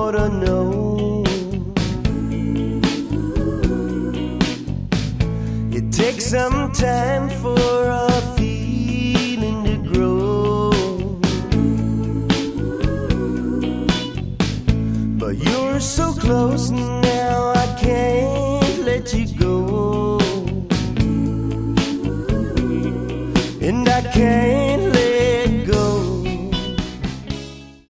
ought to know. It takes some time for a feeling to grow, but you're so close now, I can't let you go. And I can't